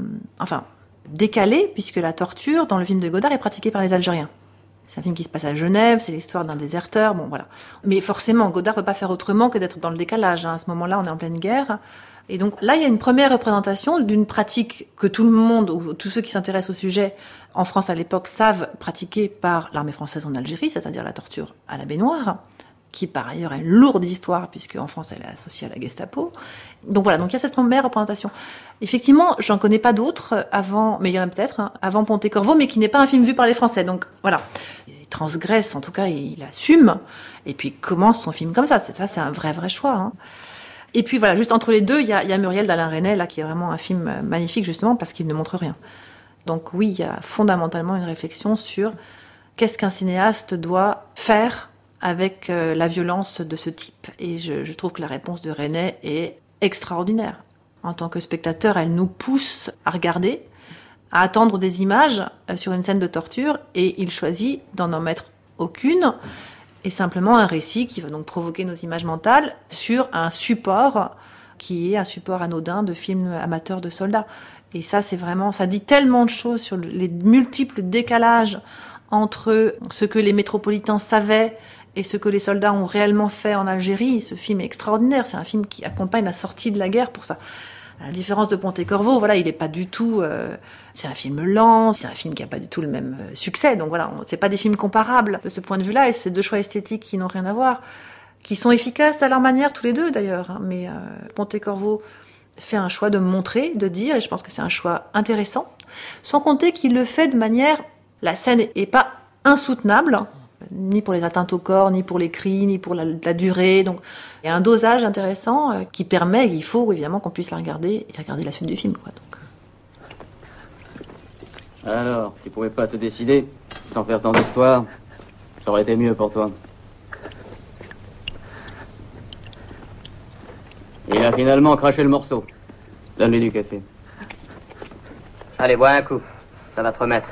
décalé, puisque la torture, dans le film de Godard, est pratiquée par les Algériens. C'est un film qui se passe à Genève, c'est l'histoire d'un déserteur, bon voilà. Mais forcément, Godard peut pas faire autrement que d'être dans le décalage. Hein. À ce moment-là, on est en pleine guerre. Et donc là, il y a une première représentation d'une pratique que tout le monde, ou tous ceux qui s'intéressent au sujet, en France à l'époque, savent pratiquer par l'armée française en Algérie, c'est-à-dire la torture à la baignoire, qui par ailleurs est une lourde histoire, puisque en France elle est associée à la Gestapo. Donc voilà, donc il y a cette première représentation. Effectivement, j'en connais pas d'autres avant, mais il y en a peut-être, hein, avant Pontecorvo, mais qui n'est pas un film vu par les Français. Donc voilà, il transgresse, en tout cas il assume, et puis il commence son film comme ça. C'est un vrai choix. Hein. Et puis voilà, juste entre les deux, il y a Muriel d'Alain Resnais, là, qui est vraiment un film magnifique, justement, parce qu'il ne montre rien. Donc oui, il y a fondamentalement une réflexion sur qu'est-ce qu'un cinéaste doit faire avec la violence de ce type. Et je trouve que la réponse de Resnais est extraordinaire. En tant que spectateur, elle nous pousse à regarder, à attendre des images sur une scène de torture, et il choisit d'en mettre aucune, et simplement un récit qui va donc provoquer nos images mentales sur un support qui est un support anodin de films amateurs de soldats. Et ça, c'est vraiment, ça dit tellement de choses sur les multiples décalages entre ce que les métropolitains savaient et ce que les soldats ont réellement fait en Algérie. Ce film est extraordinaire, c'est un film qui accompagne la sortie de la guerre pour ça. À la différence de Pontecorvo, voilà, il est pas du tout... c'est un film lent, c'est un film qui a pas du tout le même succès. Donc voilà, c'est pas des films comparables de ce point de vue-là, et c'est deux choix esthétiques qui n'ont rien à voir, qui sont efficaces à leur manière, tous les deux d'ailleurs. Hein. Mais Pontecorvo fait un choix de montrer, de dire, et je pense que c'est un choix intéressant, sans compter qu'il le fait de manière... La scène est pas insoutenable, ni pour les atteintes au corps, ni pour les cris, ni pour la durée. Donc, il y a un dosage intéressant qui permet, il faut évidemment qu'on puisse la regarder et regarder la suite du film. Quoi, donc. Alors, tu pouvais pas te décider, sans faire tant d'histoire, ça aurait été mieux pour toi. Et il a finalement craché le morceau. Donne-lui du café. Allez, bois un coup, ça va te remettre.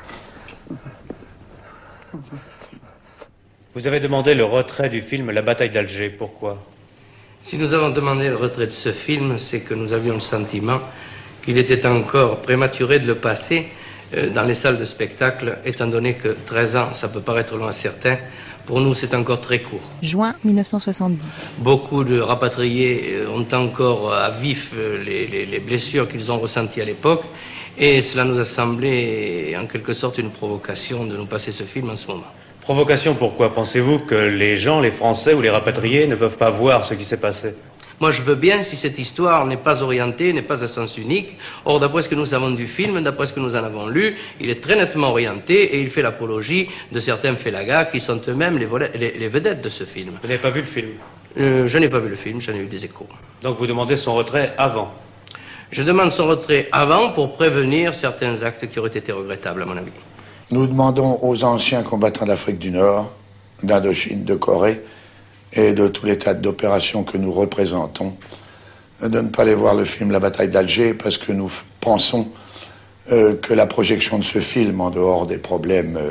Vous avez demandé le retrait du film La bataille d'Alger. Pourquoi ? Si nous avons demandé le retrait de ce film, c'est que nous avions le sentiment qu'il était encore prématuré de le passer dans les salles de spectacle, étant donné que 13 ans, ça peut paraître long à certains. Pour nous, c'est encore très court. Juin 1970. Beaucoup de rapatriés ont encore à vif les blessures qu'ils ont ressenties à l'époque. Et cela nous a semblé, en quelque sorte, une provocation de nous passer ce film en ce moment. Provocation pourquoi ? Pensez-vous que les gens, les Français ou les rapatriés ne peuvent pas voir ce qui s'est passé ? Moi, je veux bien si cette histoire n'est pas orientée, n'est pas à sens unique. Or, d'après ce que nous savons du film, d'après ce que nous en avons lu, il est très nettement orienté et il fait l'apologie de certains félagas qui sont eux-mêmes les vedettes de ce film. Vous n'avez pas vu le film ? Je n'ai pas vu le film, j'en ai eu des échos. Donc vous demandez son retrait avant ? Je demande son retrait avant pour prévenir certains actes qui auraient été regrettables, à mon avis. Nous demandons aux anciens combattants d'Afrique du Nord, d'Indochine, de Corée et de tous les tas d'opérations que nous représentons de ne pas aller voir le film La bataille d'Alger parce que nous pensons que la projection de ce film, en dehors des problèmes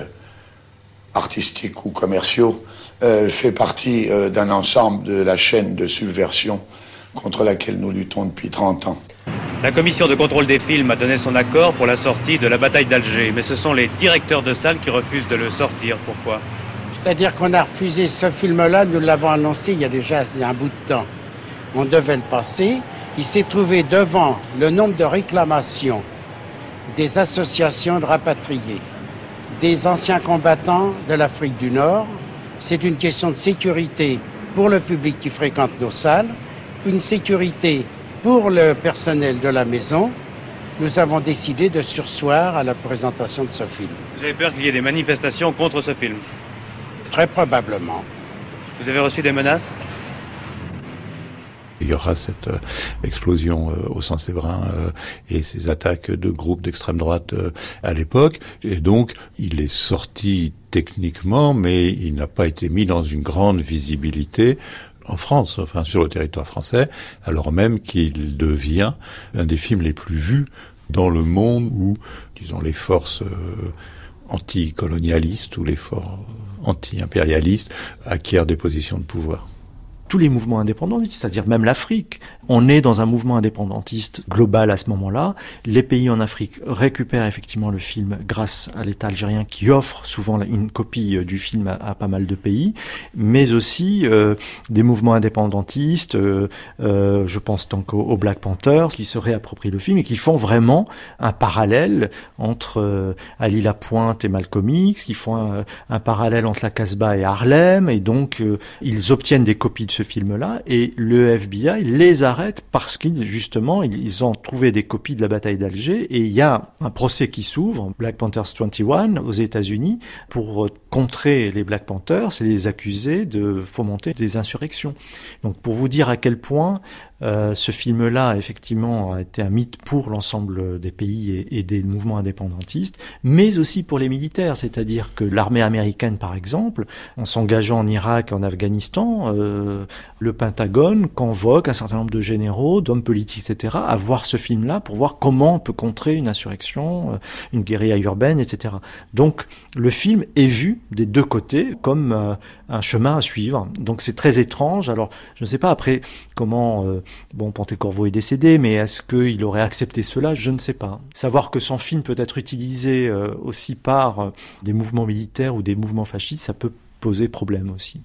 artistiques ou commerciaux, fait partie d'un ensemble de la chaîne de subversion contre laquelle nous luttons depuis 30 ans. La commission de contrôle des films a donné son accord pour la sortie de La bataille d'Alger, mais ce sont les directeurs de salle qui refusent de le sortir. Pourquoi ? C'est-à-dire qu'on a refusé ce film-là, nous l'avons annoncé il y a déjà un bout de temps. On devait le passer. Il s'est trouvé devant le nombre de réclamations des associations de rapatriés, des anciens combattants de l'Afrique du Nord. C'est une question de sécurité pour le public qui fréquente nos salles, une sécurité pour le personnel de la maison. Nous avons décidé de surseoir à la présentation de ce film. Vous avez peur qu'il y ait des manifestations contre ce film ? Très probablement. Vous avez reçu des menaces ? Il y aura cette explosion au Saint-Séverin et ces attaques de groupes d'extrême droite à l'époque. Et donc, il est sorti techniquement, mais il n'a pas été mis dans une grande visibilité en France, enfin sur le territoire français, alors même qu'il devient un des films les plus vus dans le monde où, disons, les forces anticolonialistes ou les forces anti-impérialistes acquièrent des positions de pouvoir. Tous les mouvements indépendantistes, c'est-à-dire même l'Afrique. On est dans un mouvement indépendantiste global à ce moment-là. Les pays en Afrique récupèrent effectivement le film grâce à l'État algérien qui offre souvent une copie du film à pas mal de pays, mais aussi des mouvements indépendantistes, je pense donc aux Black Panthers, qui se réapproprient le film et qui font vraiment un parallèle entre Ali Lapointe et Malcolm X, qui font un parallèle entre la Casbah et Harlem, et donc ils obtiennent des copies de ce film-là, et le FBI les arrête parce qu'ils, justement, ils ont trouvé des copies de la bataille d'Alger, et il y a un procès qui s'ouvre, Black Panthers 21, aux États-Unis, pour contrer les Black Panthers et les accuser de fomenter des insurrections. Donc, pour vous dire à quel point Ce film-là, effectivement, a été un mythe pour l'ensemble des pays et des mouvements indépendantistes, mais aussi pour les militaires. C'est-à-dire que l'armée américaine, par exemple, en s'engageant en Irak, en Afghanistan, le Pentagone convoque un certain nombre de généraux, d'hommes politiques, etc., à voir ce film-là pour voir comment on peut contrer une insurrection, une guérilla urbaine, etc. Donc, le film est vu des deux côtés comme un chemin à suivre. Donc, c'est très étrange. Alors, je ne sais pas après comment... Pontecorvo est décédé, mais est-ce qu'il aurait accepté cela? Je ne sais pas. Savoir que son film peut être utilisé aussi par des mouvements militaires ou des mouvements fascistes, ça peut poser problème aussi.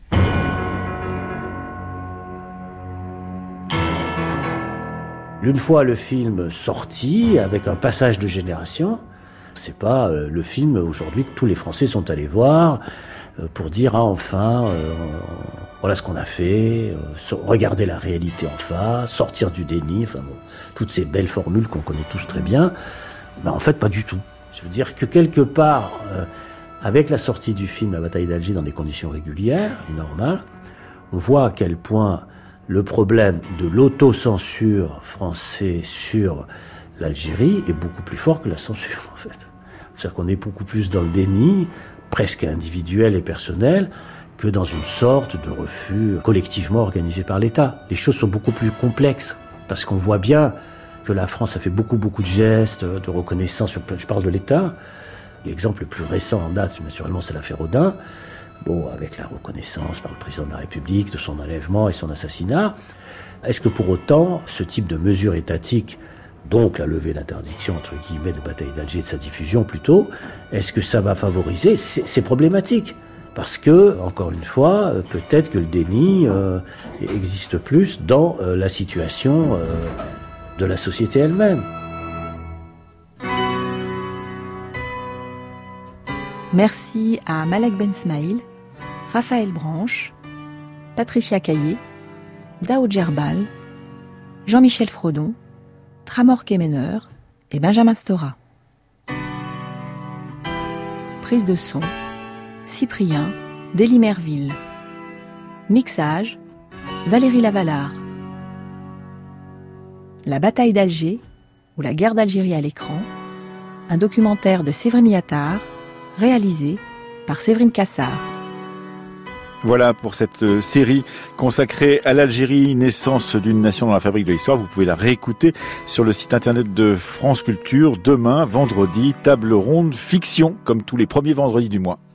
Une fois le film sorti, avec un passage de génération, c'est pas le film aujourd'hui que tous les Français sont allés voir pour dire enfin voilà ce qu'on a fait, regarder la réalité en face, sortir du déni, enfin bon, toutes ces belles formules qu'on connaît tous très bien. Ben en fait pas du tout. Je veux dire que quelque part, avec la sortie du film La bataille d'Alger dans des conditions régulières et normales, on voit à quel point le problème de l'autocensure française sur l'Algérie est beaucoup plus fort que la censure, en fait. C'est-à-dire qu'on est beaucoup plus dans le déni, presque individuel et personnel, que dans une sorte de refus collectivement organisé par l'État. Les choses sont beaucoup plus complexes, parce qu'on voit bien que la France a fait beaucoup de gestes de reconnaissance, je parle de l'État. L'exemple le plus récent en date, naturellement, c'est l'affaire Audin. Bon, avec la reconnaissance par le président de la République de son enlèvement et son assassinat. Est-ce que pour autant, ce type de mesure étatique, donc la levée d'interdiction, entre guillemets, de bataille d'Alger, de sa diffusion plutôt, est-ce que ça va favoriser? C'est problématique. Parce que, encore une fois, peut-être que le déni existe plus dans la situation de la société elle-même. Merci à Malek Ben Smaïl, Raphaël Branche, Patricia Caillé, Daoud Gerbal, Jean-Michel Frodon, Tramor Kemener et Benjamin Stora. Prise de son, Cyprien, Délie Merville. Mixage, Valérie Lavalard. La bataille d'Alger ou la guerre d'Algérie à l'écran, un documentaire de Séverine Yattard, réalisé par Séverine Cassard. Voilà pour cette série consacrée à l'Algérie, naissance d'une nation dans la fabrique de l'histoire. Vous pouvez la réécouter sur le site internet de France Culture. Demain, vendredi, table ronde fiction, comme tous les premiers vendredis du mois.